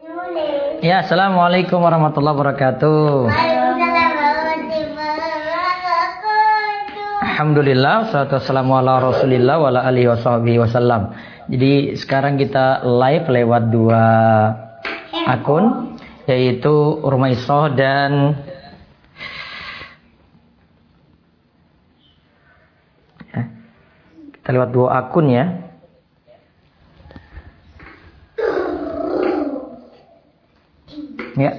Ya, assalamualaikum warahmatullahi wabarakatuh. Alhamdulillah, wassalatu wassalamu ala rasulillah wa ala alihi wasallam. Jadi sekarang kita live lewat dua akun, yaitu Rumaisoh dan kita lewat dua akun ya. Ya.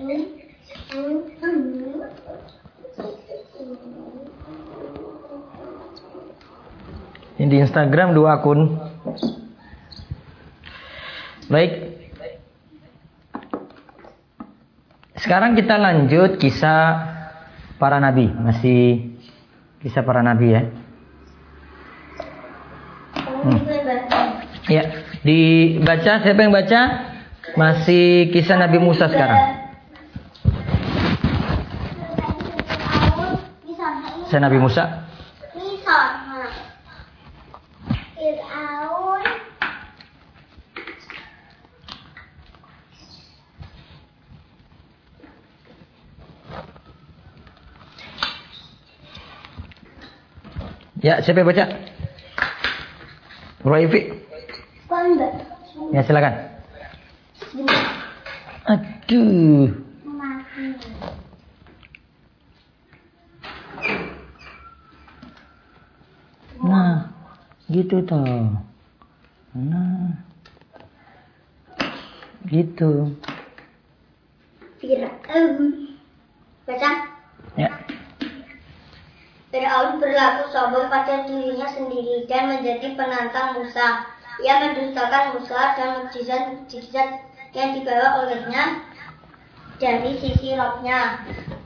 Ini di Instagram dua akun. Baik. Sekarang kita lanjut kisah para nabi. Masih kisah para nabi ya. Ya, dibaca, siapa yang baca? Masih kisah Nabi Musa sekarang. Kisah Nabi Musa. Ya, siapa yang baca? Raifi. Ya, silakan. Aduh. Nah, gitu toh. Nah, gitu. Baca. Ya. Fir'aun berlaku sombong pada dirinya sendiri dan menjadi penantang Musa. Ia mendustakan Musa dan mukjizat yang dibawa olehnya dari sisi Rabb-nya.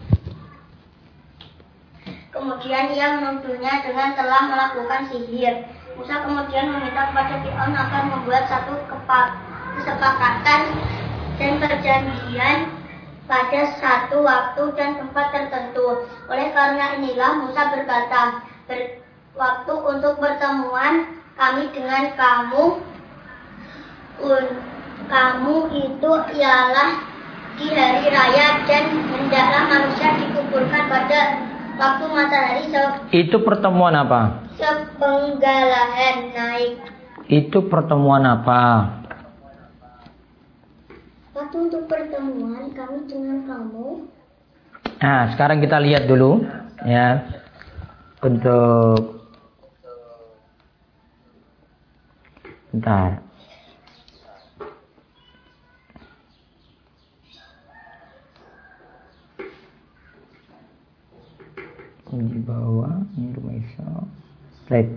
Kemudian ia menuduhnya dengan telah melakukan sihir. Musa kemudian meminta kepada Fir'aun agar membuat satu kesepakatan dan perjanjian pada satu waktu dan tempat tertentu. Oleh karena inilah Musa berkata, waktu untuk pertemuan kami dengan kamu itu ialah di hari raya dan hendaklah manusia dikumpulkan pada waktu matahari Itu pertemuan apa? Sepenggalahan naik. Itu pertemuan apa? Waktu untuk pertemuan kami dengan kamu. Nah, sekarang kita lihat dulu ya. Untuk bentar. Di bawah ini Rumaisoh. Baik.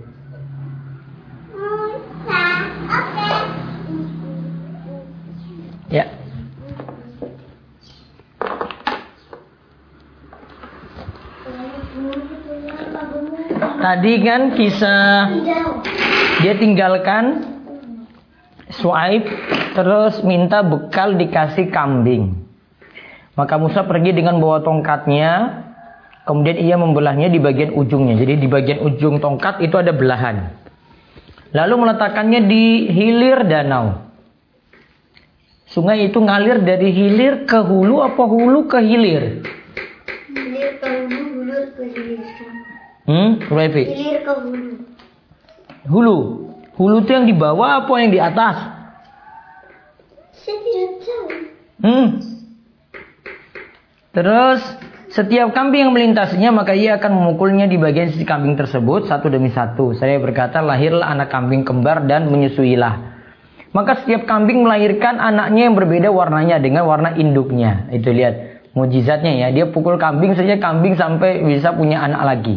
Ya. Tadi kan kisah dia tinggalkan Syuaib terus minta bekal dikasih kambing. Maka Musa pergi dengan bawa tongkatnya. Kemudian ia membelahnya di bagian ujungnya. Jadi di bagian ujung tongkat itu ada belahan. Lalu meletakkannya di hilir danau. Sungai itu ngalir dari hilir ke hulu apa hulu ke hilir? Hilir ke hulu, hulu ke hilir. Hilir ke hulu. Hulu. Hulu itu yang di bawah apa yang di atas? Saya tidak tahu. Terus setiap kambing yang melintasinya maka ia akan memukulnya di bagian sisi kambing tersebut satu demi satu. Saya berkata, lahirlah anak kambing kembar dan menyusuilah. Maka setiap kambing melahirkan anaknya yang berbeda warnanya dengan warna induknya. Itu lihat mujizatnya ya. Dia pukul kambing saja kambing sampai bisa punya anak lagi.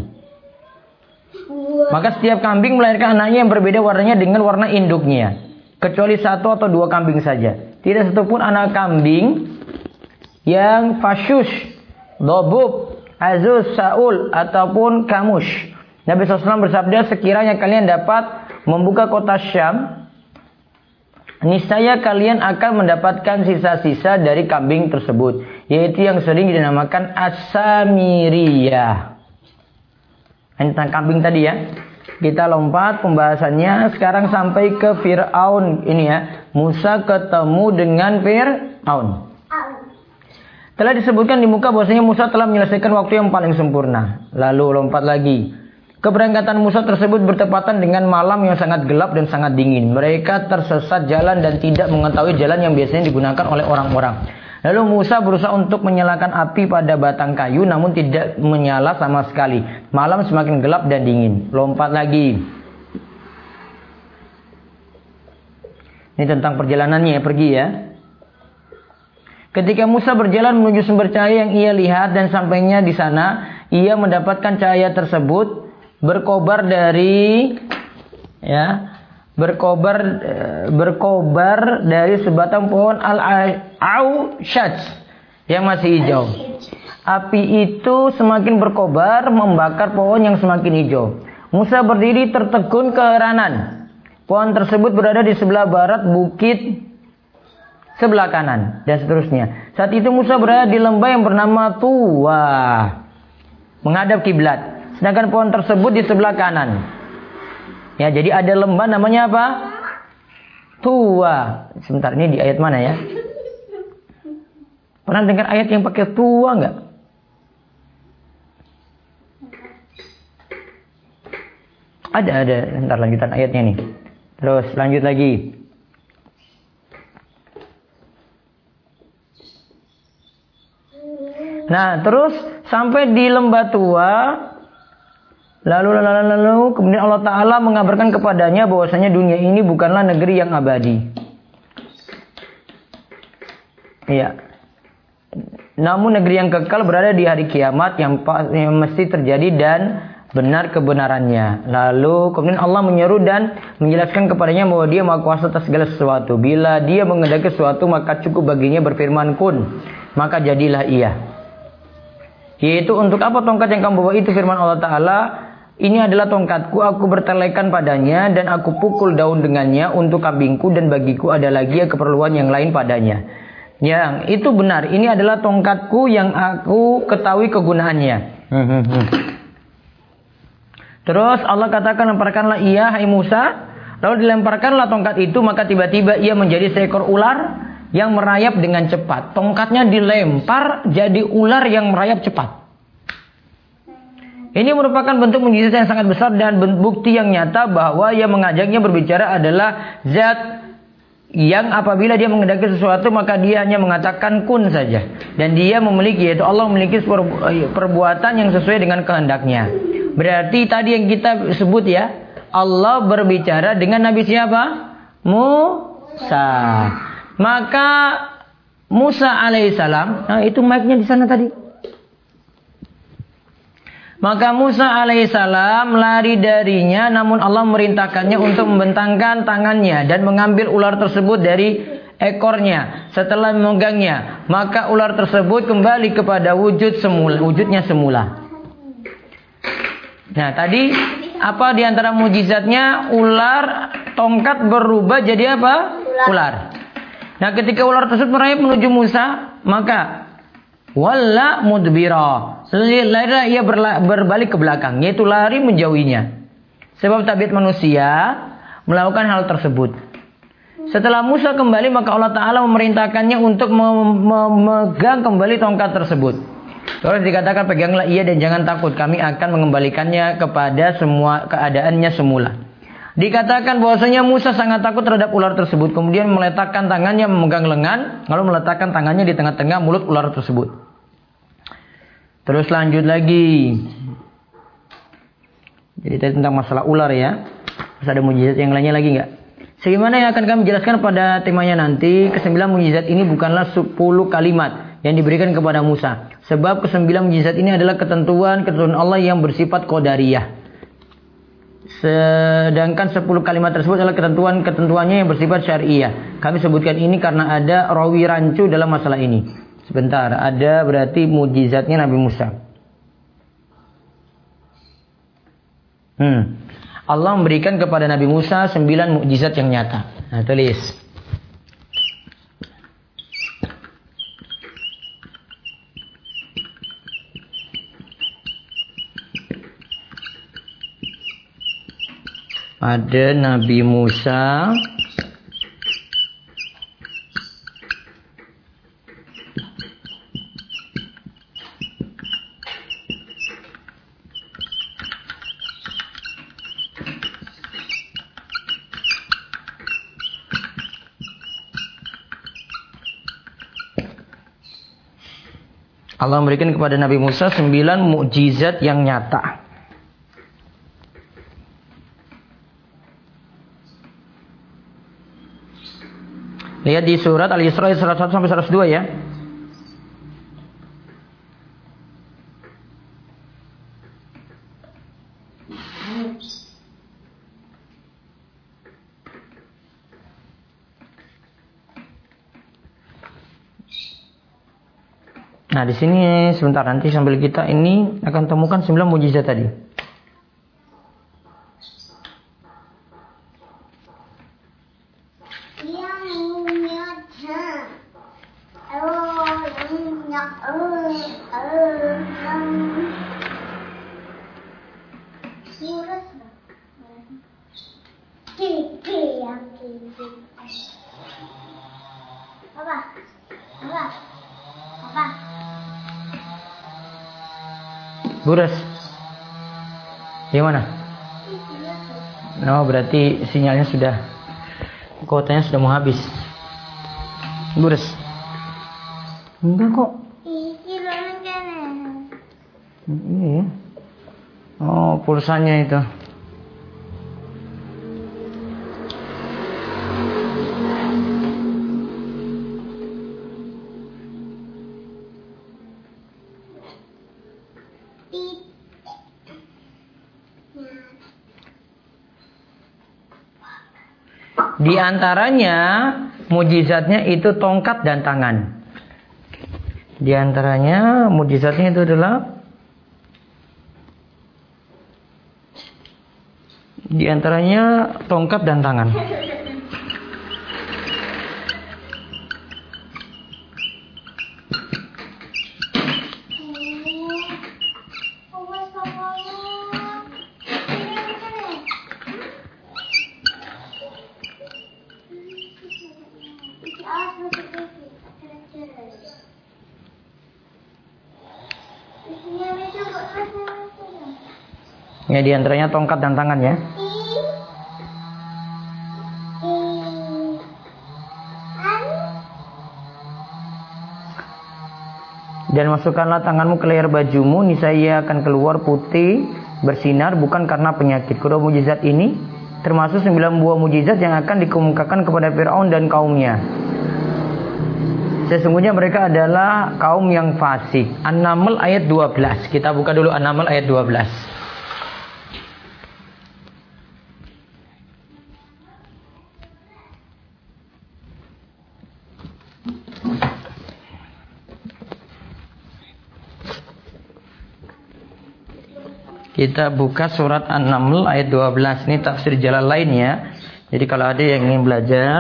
Maka setiap kambing melahirkan anaknya yang berbeda warnanya dengan warna induknya. Kecuali satu atau dua kambing saja. Tidak satupun anak kambing yang fasyush, dobub, azuz, saul ataupun kamush. Nabi SAW bersabda, sekiranya kalian dapat membuka kota Syam, niscaya kalian akan mendapatkan sisa-sisa dari kambing tersebut, yaitu yang sering dinamakan as-samiriyah. Tentang kambing tadi ya. Kita lompat pembahasannya sekarang sampai ke Fir'aun ini ya. Musa ketemu dengan Fir'aun. Telah disebutkan di muka bahwasanya Musa telah menyelesaikan waktu yang paling sempurna. Lalu lompat lagi. Keberangkatan Musa tersebut bertepatan dengan malam yang sangat gelap dan sangat dingin. Mereka tersesat jalan dan tidak mengetahui jalan yang biasanya digunakan oleh orang-orang. Lalu Musa berusaha untuk menyalakan api pada batang kayu namun tidak menyala sama sekali. Malam semakin gelap dan dingin. Lompat lagi. Ini tentang perjalanannya, pergi ya. Ketika Musa berjalan menuju sumber cahaya yang ia lihat dan sampainya di sana, ia mendapatkan cahaya tersebut berkobar dari sebatang pohon al-aushaj yang masih hijau. Api itu semakin berkobar membakar pohon yang semakin hijau. Musa berdiri tertegun keheranan. Pohon tersebut berada di sebelah barat bukit sebelah kanan dan seterusnya. Saat itu Musa berada di lembah yang bernama Tuwa, menghadap kiblat. Sedangkan pohon tersebut di sebelah kanan. Ya, jadi ada lembah namanya apa? Tuwa. Sebentar, ini di ayat mana ya? Pernah dengar ayat yang pakai Tuwa enggak? Ada. Ntar lanjutan ayatnya nih. Terus lanjut lagi. Nah, terus sampai di lembah Tua, lalu kemudian Allah Ta'ala mengabarkan kepadanya bahwasanya dunia ini bukanlah negeri yang abadi. Iya. Namun negeri yang kekal berada di hari kiamat yang mesti terjadi dan benar kebenarannya. Lalu kemudian Allah menyeru dan menjelaskan kepadanya bahwa Dia Maha Kuasa atas segala sesuatu. Bila Dia menghendaki sesuatu maka cukup baginya berfirman kun, maka jadilah ia. Yaitu untuk apa tongkat yang kamu bawa itu, firman Allah Ta'ala, ini adalah tongkatku, aku bertelekan padanya dan aku pukul daun dengannya untuk kambingku dan bagiku ada lagi keperluan yang lain padanya. Yang itu benar, ini adalah tongkatku yang aku ketahui kegunaannya. Terus Allah katakan, lemparkanlah ia hai Musa. Lalu dilemparkanlah tongkat itu, maka tiba-tiba ia menjadi seekor ular yang merayap dengan cepat. Tongkatnya dilempar jadi ular yang merayap cepat. Ini merupakan bentuk mukjizat yang sangat besar dan bukti yang nyata bahwa yang mengajaknya berbicara adalah zat yang apabila dia menghendaki sesuatu maka dia hanya mengatakan kun saja. Dan dia memiliki, yaitu Allah memiliki perbuatan yang sesuai dengan kehendaknya. Berarti tadi yang kita sebut ya, Allah berbicara dengan Nabi siapa? Musa. Maka Musa alaihissalam, nah itu mic-nya di sana tadi. Maka Musa alaihissalam lari darinya, namun Allah merintahkannya untuk membentangkan tangannya dan mengambil ular tersebut dari ekornya. Setelah memegangnya, maka ular tersebut kembali kepada wujudnya semula. Nah tadi apa diantara mujizatnya? Ular, tongkat berubah jadi apa? Ular. Nah ketika ular tersebut merayap menuju Musa, maka walla mudbira, lari ia berbalik ke belakang, yaitu lari menjauhinya. Sebab tabiat manusia melakukan hal tersebut. Setelah Musa kembali, maka Allah Ta'ala memerintahkannya untuk memegang kembali tongkat tersebut. Terus dikatakan, peganglah ia dan jangan takut, kami akan mengembalikannya kepada semua keadaannya semula. Dikatakan bahwasanya Musa sangat takut terhadap ular tersebut. Kemudian meletakkan tangannya memegang lengan, lalu meletakkan tangannya di tengah-tengah mulut ular tersebut. Terus lanjut lagi. Jadi tadi tentang masalah ular ya. Terus ada mujizat yang lainnya lagi nggak? Sebagaimana yang akan kami jelaskan pada temanya nanti, ke-9 mujizat ini bukanlah 10 kalimat yang diberikan kepada Musa. Sebab ke-9 mujizat ini adalah ketentuan Allah yang bersifat qadariyah. Sedangkan 10 kalimat tersebut adalah ketentuannya yang bersifat syariah. Kami sebutkan ini karena ada rawi rancu dalam masalah ini. Sebentar, ada berarti mujizatnya Nabi Musa. Allah memberikan kepada Nabi Musa 9 mukjizat yang nyata. Nah, tulis. Ada Nabi Musa, Allah memberikan kepada Nabi Musa 9 mukjizat yang nyata. Lihat di surat Al-Isra 101 sampai 102 ya. Nah, di sini sebentar nanti sambil kita ini akan temukan 9 mukjizat tadi. Buras. Gimana? Oh, berarti sinyalnya sudah, kuotanya sudah mau habis. Buras. Enggak kok. Iya. Oh, pulsanya itu. Di antaranya mukjizatnya itu tongkat dan tangan. Di antaranya mukjizatnya itu adalah tongkat dan tangan. Ya, di antaranya tongkat dan tangan ya. Dan masukkanlah tanganmu ke leher bajumu, niscaya akan keluar putih bersinar bukan karena penyakit. Kedua mukjizat ini termasuk 9 buah mukjizat yang akan dikemukakan kepada Fir'aun dan kaumnya. Sesungguhnya mereka adalah kaum yang fasik. An-Naml ayat 12. Kita buka dulu An-Naml ayat 12. Kita buka surat An-Naml ayat 12. Ini tafsir Jalalain ya. Jadi kalau ada yang ingin belajar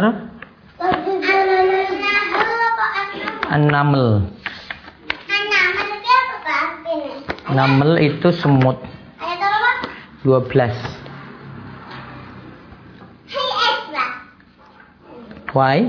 An-Naml. Naml itu semut. 12. Why?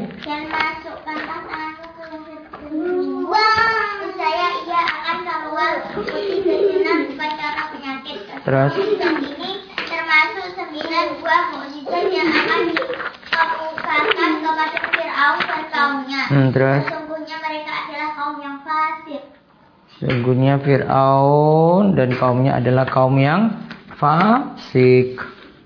Terus ini termasuk 9 buah mukjizat yang akan dikemukakan kepada Fir'aun dan kaumnya. Terus Sesungguhnya mereka adalah kaum yang fasik. Sesungguhnya Fir'aun dan kaumnya adalah kaum yang fasik.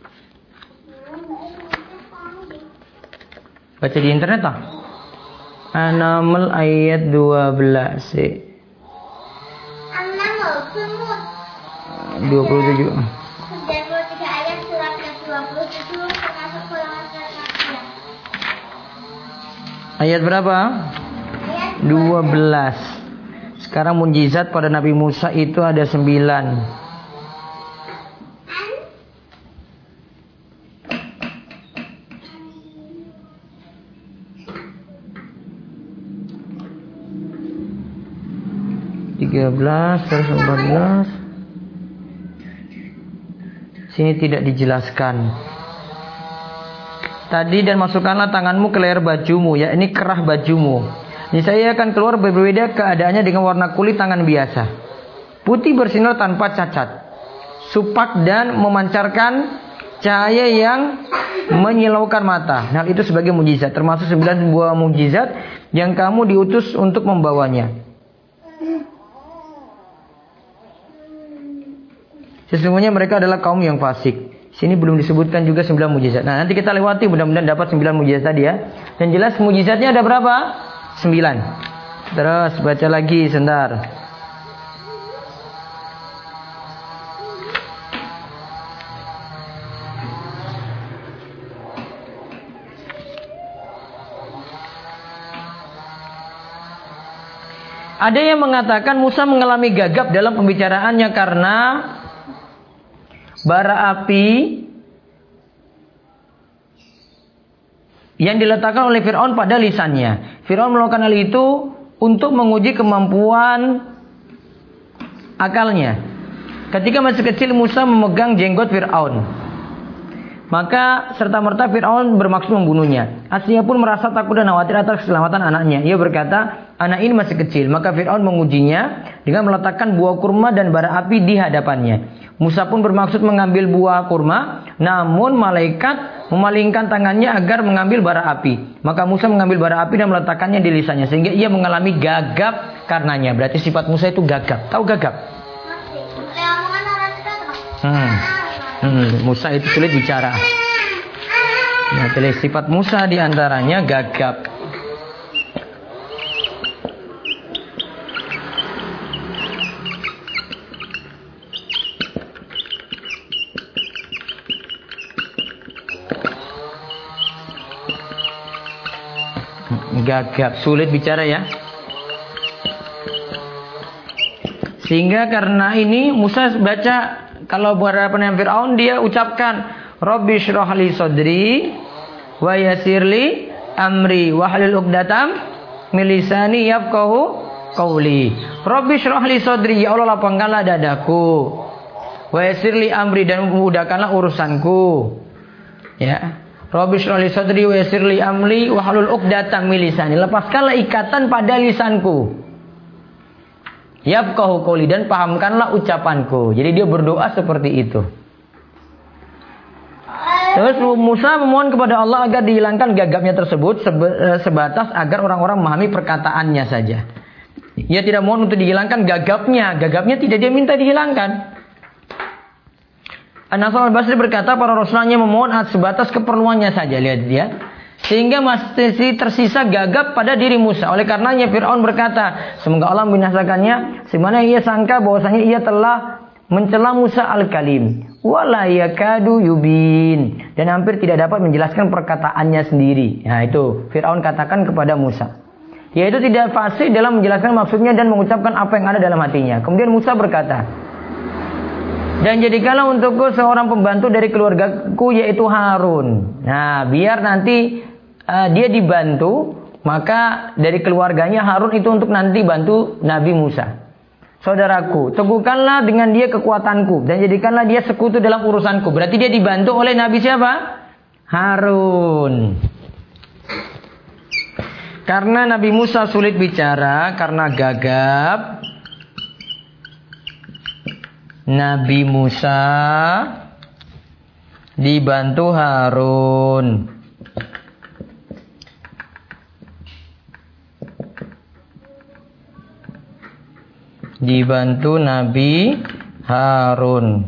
Baca di internet tak? An-Naml ayat 12. An-Naml semut 27. 93 ayat surat ke-27 termasuk golongan manusia. Ayat berapa? Ayat 12. Sekarang mukjizat pada Nabi Musa itu ada 9. Terus 14. Sini tidak dijelaskan. tadi dan masukkanlah tanganmu ke leher bajumu, ya ini kerah bajumu. Niscaya akan keluar berbeda keadaannya dengan warna kulit tangan biasa. Putih bersinar tanpa cacat, supak dan memancarkan cahaya yang menyilaukan mata. Hal itu sebagai mukjizat, termasuk 9 buah mukjizat yang kamu diutus untuk membawanya. Sesungguhnya mereka adalah kaum yang fasik. Sini belum disebutkan juga 9 mukjizat. Nah, nanti kita lewati mudah-mudahan dapat 9 mukjizat tadi ya. Dan jelas mukjizatnya ada berapa? 9. Terus baca lagi sebentar. Ada yang mengatakan Musa mengalami gagap dalam pembicaraannya karena bara api yang diletakkan oleh Fir'aun pada lisannya. Fir'aun melakukan hal itu untuk menguji kemampuan akalnya. Ketika masih kecil Musa memegang jenggot Fir'aun, maka serta-merta Fir'aun bermaksud membunuhnya. Aslinya pun merasa takut dan khawatir atas keselamatan anaknya. Ia berkata, anak ini masih kecil. Maka Fir'aun mengujinya dengan meletakkan buah kurma dan bara api di hadapannya. Musa pun bermaksud mengambil buah kurma, namun malaikat memalingkan tangannya agar mengambil bara api. Maka Musa mengambil bara api dan meletakkannya di lisannya, sehingga ia mengalami gagap karenanya. Berarti sifat Musa itu gagap. Tahu gagap? Musa itu sulit bicara. Nah, sifat Musa diantaranya gagap. Gagap, sulit bicara ya. Sehingga karena ini Musa baca, kalau berhadapan dengan Fir'aun dia ucapkan Rabbi shrah li sadri wa yassir li amri wa hlul 'uqdatam min lisani yafqahu qawli. Rabbi shrah li sadri, ya Allah lapangkanlah dadaku. Wa yassir li amri, dan mudahkanlah urusanku. Ya. Rabbi shrah li sadri wa yassir li amri wa hlul 'uqdatam min lisani. Lepaskanlah ikatan pada lisanku. Yafqahu qawli, dan pahamkanlah ucapanku. Jadi dia berdoa seperti itu. Terus Musa memohon kepada Allah agar dihilangkan gagapnya tersebut sebatas agar orang-orang memahami perkataannya saja. Ia tidak mohon untuk dihilangkan gagapnya. Gagapnya tidak dia minta dihilangkan. An-Hasan al-Basri berkata para rasulnya memohon sebatas keperluannya saja. Lihat dia. Sehingga masih tersisa gagap pada diri Musa. Oleh karenanya Fir'aun berkata, semoga Allah membinasakannya. Semana ia sangka bahwasanya ia telah mencela Musa al-Kalim. Wala yakadu yubin, dan hampir tidak dapat menjelaskan perkataannya sendiri. Nah itu Fir'aun katakan kepada Musa. Yaitu tidak fasih dalam menjelaskan maksudnya dan mengucapkan apa yang ada dalam hatinya. Kemudian Musa berkata, dan jadikanlah untukku seorang pembantu dari keluargaku, yaitu Harun. Nah biar nanti dia dibantu, maka dari keluarganya Harun itu untuk nanti bantu Nabi Musa. Saudaraku, teguhkanlah dengan dia kekuatanku dan jadikanlah dia sekutu dalam urusanku. Berarti dia dibantu oleh Nabi siapa? Harun. Karena Nabi Musa sulit bicara karena gagap, Nabi Musa dibantu Harun. Dibantu Nabi Harun.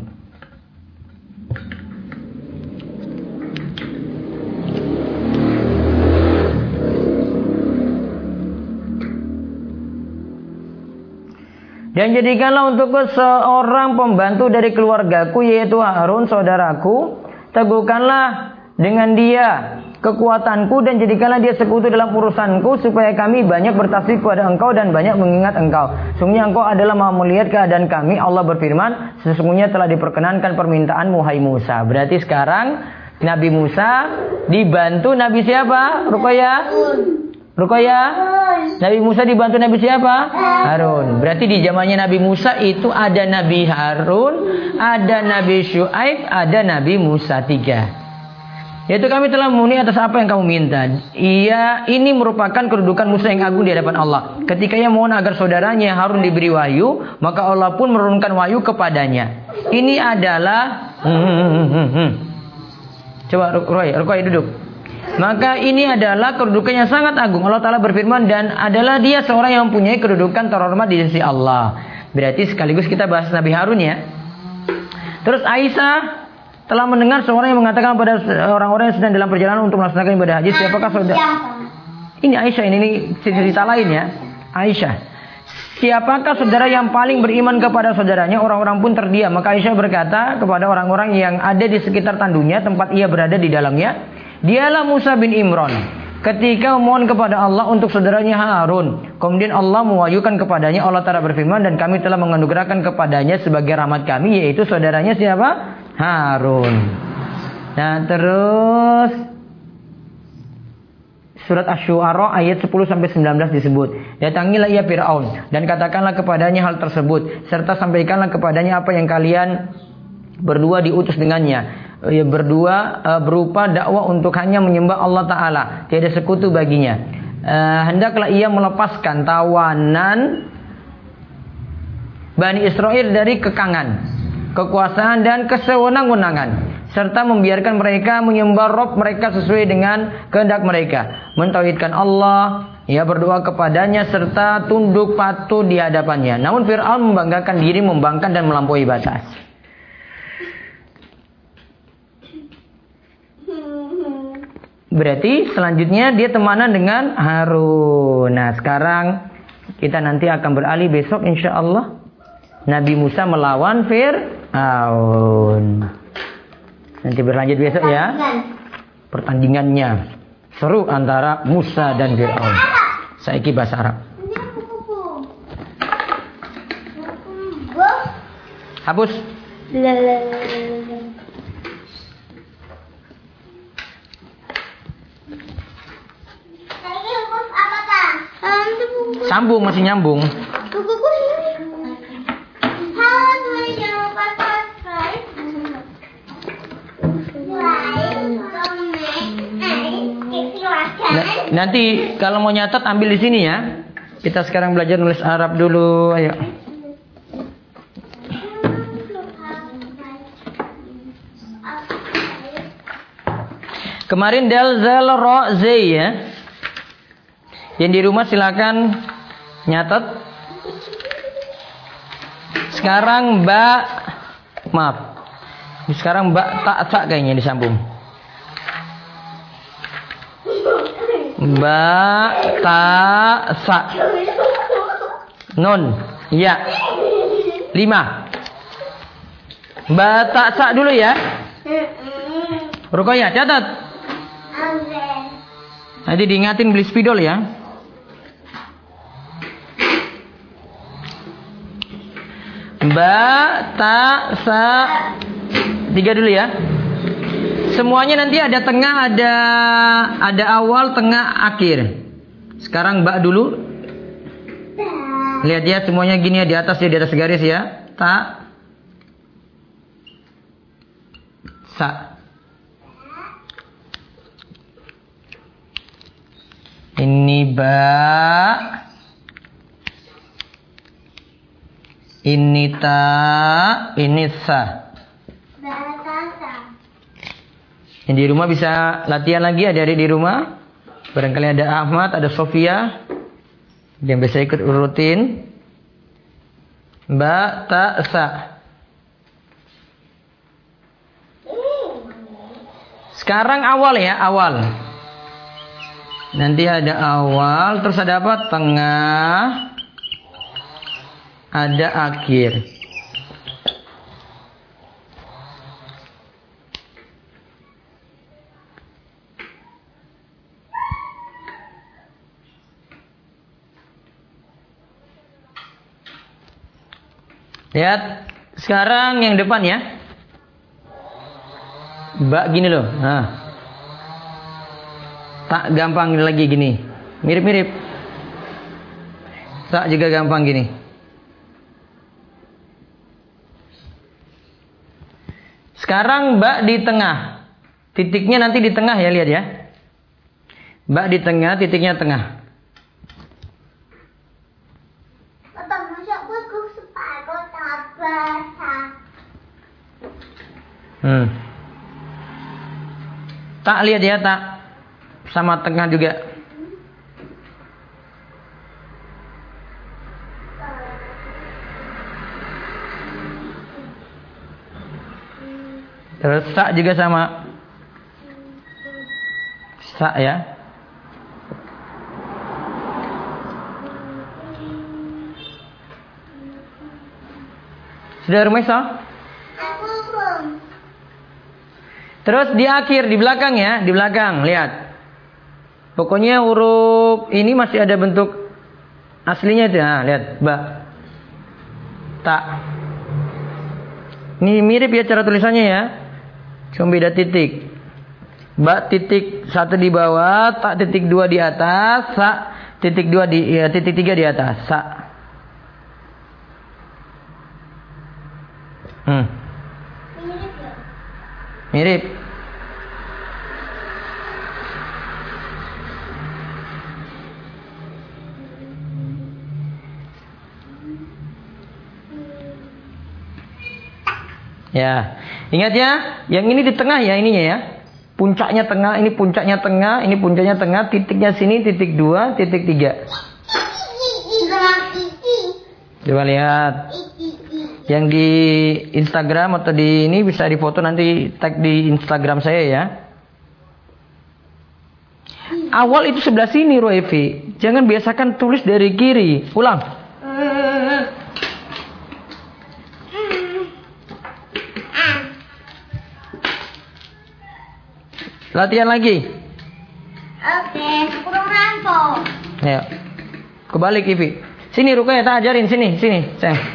Dan jadikanlah untukku seorang pembantu dari keluargaku, yaitu Harun saudaraku. Teguhkanlah dengan dia kekuatanku dan jadikanlah dia sekutu dalam urusanku, supaya kami banyak bertasbih kepada engkau dan banyak mengingat engkau. Sungguhnya engkau adalah maha melihat keadaan kami. Allah berfirman, sesungguhnya telah diperkenankan permintaanmu hai Musa. Berarti sekarang Nabi Musa dibantu Nabi siapa? Ruqayyah? Nabi Musa dibantu Nabi siapa? Harun. Berarti di zamannya Nabi Musa itu ada Nabi Harun, ada Nabi Syuaib, ada Nabi Musa, 3. Yaitu kami telah memenuhi atas apa yang kamu minta. Ia ini merupakan kedudukan Musa yang agung di hadapan Allah. Ketika ia mohon agar saudaranya Harun diberi wahyu, maka Allah pun menurunkan wahyu kepadanya. Ini adalah Coba Ruqayyah duduk. Maka ini adalah kedudukan yang sangat agung. Allah Ta'ala berfirman, dan adalah dia seorang yang mempunyai kedudukan terhormat di sisi Allah. Berarti sekaligus kita bahas Nabi Harun ya. Terus Aisyah telah mendengar seorang yang mengatakan pada orang-orang yang sedang dalam perjalanan untuk melaksanakan ibadah haji, siapakah saudara? Ini Aisyah, ini cerita lain ya. Aisyah, siapakah saudara yang paling beriman kepada saudaranya? Orang-orang pun terdiam. Maka Aisyah berkata kepada orang-orang yang ada di sekitar tandunya, tempat ia berada di dalamnya, dialah Musa bin Imran. Ketika memohon kepada Allah untuk saudaranya Harun, kemudian Allah mewahyukan kepadanya, Allah Ta'ala berfirman, dan kami telah menganugerahkan kepadanya sebagai rahmat kami, yaitu saudaranya siapa? Harun. Nah, terus surat Asy-Syu'ara ayat 10-19 disebut, datangilah ia Fir'aun dan katakanlah kepadanya hal tersebut, serta sampaikanlah kepadanya apa yang kalian berdua diutus dengannya. Berdua berupa dakwah untuk hanya menyembah Allah Ta'ala, tiada sekutu baginya. Hendaklah ia melepaskan tawanan Bani Israel dari kekangan, kekuasaan dan kesewenang-wenangan, serta membiarkan mereka menyembah Rabb mereka sesuai dengan kehendak mereka, mentauhidkan Allah, ia berdoa kepadanya serta tunduk patuh di hadapannya. Namun Fir'aun membanggakan diri, membangkang dan melampaui batas. Berarti selanjutnya dia temanan dengan Harun. Nah, sekarang kita nanti akan beralih besok insya Allah Nabi Musa melawan Fir'aun. Nanti berlanjut besok ya. Pertandingannya seru antara Musa dan Fir'aun. Saiki bahasa Arab. Hapus. Sambung, masih nyambung. Nanti kalau mau nyatat ambil di sini ya. Kita sekarang belajar nulis Arab dulu, ayo. Kemarin dal zal ra zai ya. Yang di rumah silakan nyatet. Sekarang Sekarang tak kayaknya disambung. Ta nun ya 5. Ta dulu ya. Ruqayyah catat. Nanti diingatin beli spidol ya. Ta 3 dulu ya. Semuanya nanti ada tengah, ada awal, tengah, akhir. Sekarang dulu. Lihat ya, semuanya gini ya, di atas ya, di atas garis ya. Ta sa. Ini ini ta, ini sa. Yang di rumah bisa latihan lagi, adik-adik di rumah. Barangkali ada Ahmad, ada Sofia yang bisa ikut rutin. Ta, sa. Sekarang awal ya, awal. Nanti ada awal, terus ada apa? Tengah, ada akhir. Lihat, sekarang yang depan ya. Gini loh. Nah. Tak gampang lagi gini. Mirip-mirip. Tak juga gampang gini. Sekarang di tengah. Titiknya nanti di tengah ya, lihat ya. Ba di tengah, titiknya tengah. Tak lihat ya, tak. Sama tengah juga. Terus sa juga sama. Sa ya. Sudah Rumesa? Terus di akhir, di belakang ya, di belakang, lihat. Pokoknya huruf ini masih ada bentuk aslinya itu. Nah, lihat, ba. Tak. Ini mirip ya cara tulisannya ya. Cuma beda titik. Ba titik 1 di bawah, tak titik 2 di atas, sa titik 2 di titik 3 di atas, sa. Mirip. Ya, ingat ya, yang ini di tengah ya ininya ya. Puncaknya tengah, ini puncaknya tengah, ini puncaknya tengah, titiknya sini, titik 2, titik 3. Coba lihat. Yang di Instagram atau di ini bisa difoto, nanti tag di Instagram saya ya. Awal itu sebelah sini Roevi. Jangan biasakan tulis dari kiri. Ulang. Latihan lagi. Oke, kurang rampok. Ya. Kebalik Ivi. Sini Rukaya, tak ajarin sini, sayang.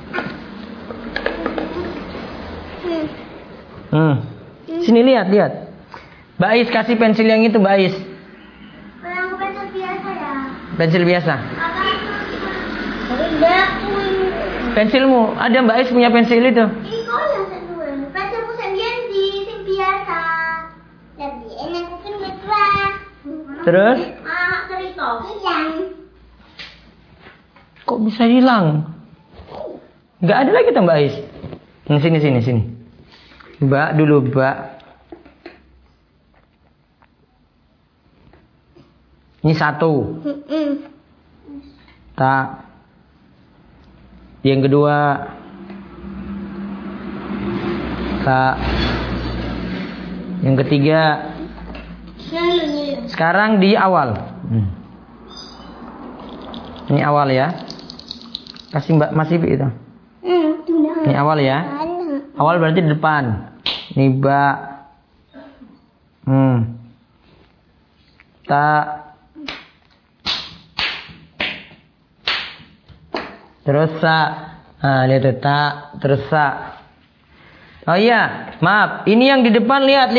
Sini lihat. Bais kasih pensil yang itu, Bais. Yang pensil biasa ya. Pensil biasa. Enggak. Pensilmu, ada Mbak Ais punya pensil itu. Iko yang kedua. Pensilmu sendiri sing biasa. Lebih enak mungkin berdua. Terus? Cerita. Hilang. Kok bisa hilang? Nggak ada lagi tuh Mbak Ais. Sini. Mbak dulu, Mbak. Ini 1. Tak. Yang kedua. Tak. Yang ketiga. Sekarang di awal. Ini awal ya. Kasih Mbak masih itu. Ini awal ya. Awal berarti di depan. Ini Mbak. Tak. Terus sa. Nah, lihat tak. Terus sa. Oh iya, maaf. Ini yang di depan, lihat.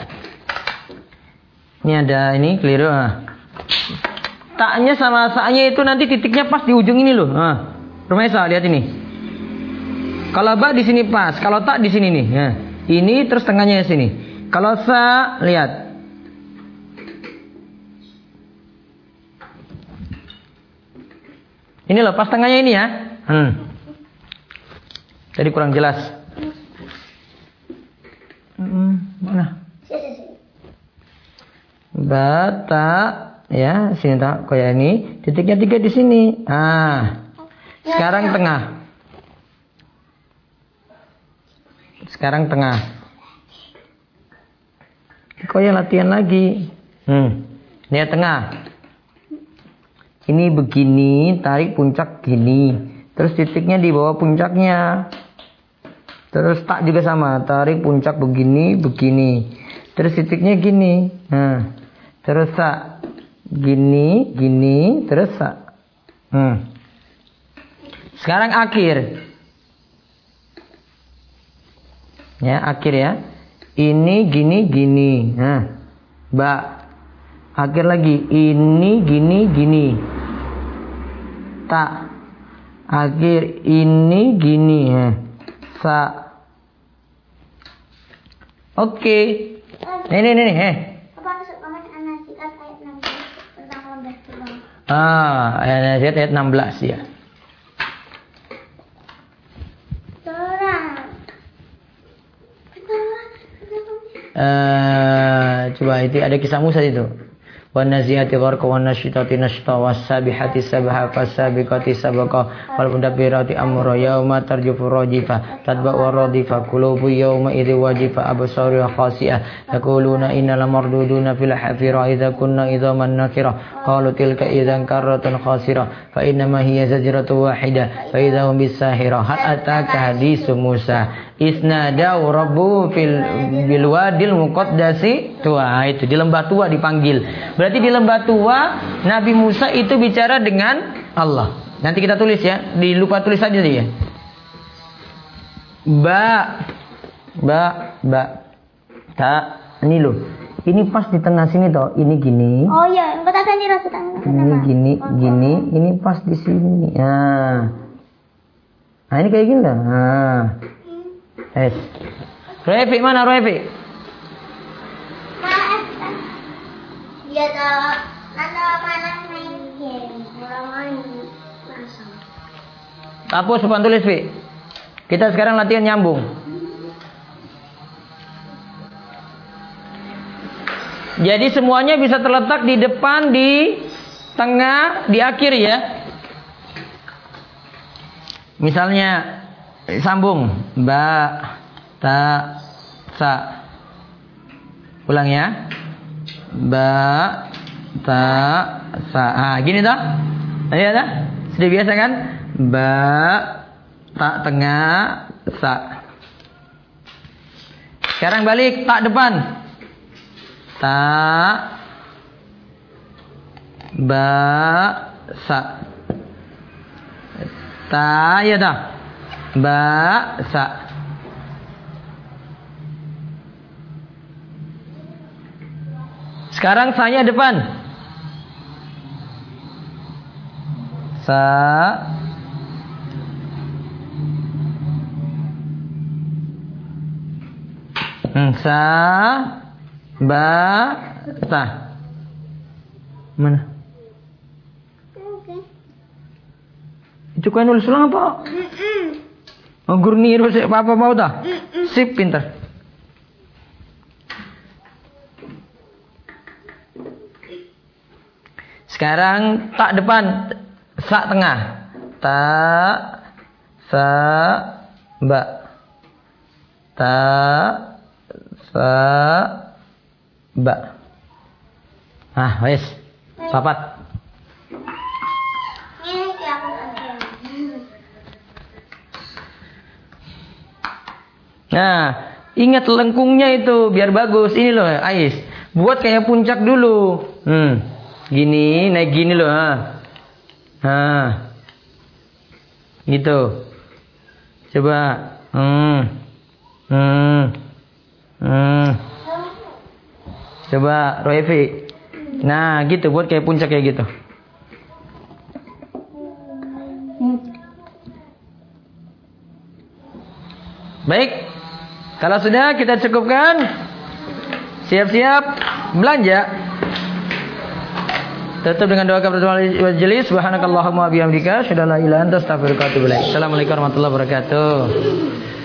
Ini ada ini keliru. Taknya sama sa-nya itu nanti titiknya pas di ujung ini loh. Rumesa, lihat ini. Kalau ba di sini pas, kalau tak di sini nih. Nah, ini terus tengahnya di sini. Kalau sa, lihat. Ini loh, pas tengahnya ini ya. Jadi kurang jelas. Mana? Bata, ya, sini tak kayak ini. Titiknya 3 di sini. Sekarang tengah. Sekarang tengah. Kok ya latihan lagi. Lihat tengah. Ini begini, tarik puncak gini. Terus titiknya di bawah puncaknya. Terus tak juga sama, tarik puncak begini. Terus titiknya gini. Terus sa. Gini, terus sa. Sekarang akhir. Ya, akhir ya. Ini gini. Ba. Akhir lagi. Ini gini. Tak. Akhir ini gini. Sa. Oke. Nih. Apa masuk paman An-Nazi'at ayat 16 tentang lembah tua. Ayat 16 ya. Coba itu ada kisah Musa itu. Wan naziati gharqa wan nasyitati nashta was-sabihati sabha fas-sabiqati sabqa wal mudabbirati amra yauma tarjufu rajifa tatba'u radifa qulubu yauma idzi wajifa absaru khasi'ah yaquluna innal marduduna fil hafira idza kunna idzaman nakira qalu tilka idzan karratun khasira fa inna ma hiya zajratun wahidah fa idza hum bis-sahira hal ataka hadisu Musa isnadau rabbu bil wadil muqaddasi tua. Itu di lembah tua dipanggil. Berarti di lembah tua Nabi Musa itu bicara dengan Allah. Nanti kita tulis ya, lupa tulis aja dia. Ba ta ini loh. Ini pas di tengah sini toh. Ini gini. Oh iya, enggak tak ganti rasa tangan. Ini gini, ini pas di sini. Nah, ini kayak gini lah. Refi mana Refi? Dia tahu nanda main game. Main. Hapus papan tulis Fi. Kita sekarang latihan nyambung. Jadi semuanya bisa terletak di depan, di tengah, di akhir ya. Misalnya sambung ba ta sa. Ulang ya. Ba ta sa. Gini toh? Tadi ada? Sudah biasa kan? Ba ta tengah sa. Sekarang balik tak depan. Ta ba sa. Ta ya dah. Ba sa. Sekarang saya depan. Sa ba sa. Mana? Itu kau nulis ulang apa? Guru niru apa mau dah? Sip pintar. Sekarang tak depan, sa tengah. Ta sa ba. Ta sa ba. Wes. Papat. Nah, ingat lengkungnya itu biar bagus. Ini loh, Ais. Buat kayak puncak dulu. Gini, naik gini loh. Gitu. Coba. Coba, Roevi. Nah, gitu. Buat kayak puncak kayak gitu. Baik. Kalau sudah kita cukupkan, siap-siap belanja. Tutup dengan doa kafaratul majelis. Subhanakallahumma wa bihamdika, asyhadu an la ilaha illa anta, astaghfiruka wa atubu ilaik. Assalamualaikum warahmatullahi wabarakatuh.